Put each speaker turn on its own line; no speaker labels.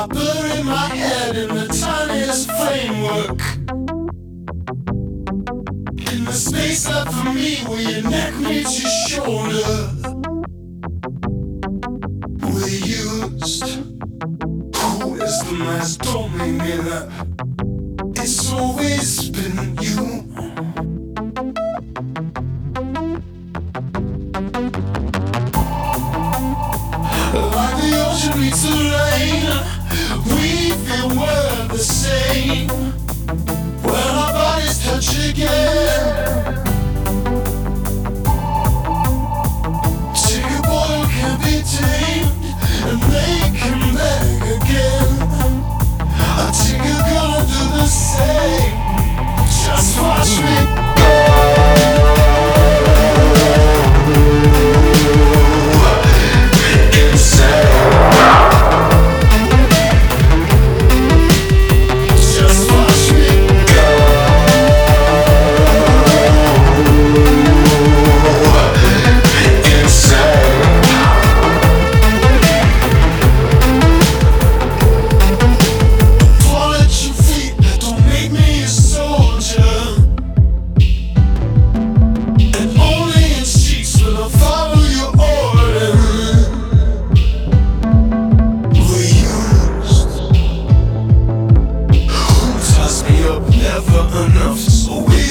bury my head in the tiniest framework, in the space left for me where your neck meets your shoulder. We're used. Who is the last? Don't make me laugh. It's always been you. Like the ocean meets the rain, we feel we're the same when our bodies touch again. Take a boy who can't be tamed and make him beg again. I take a girl and do the same. Just watch me go. Never enough, so we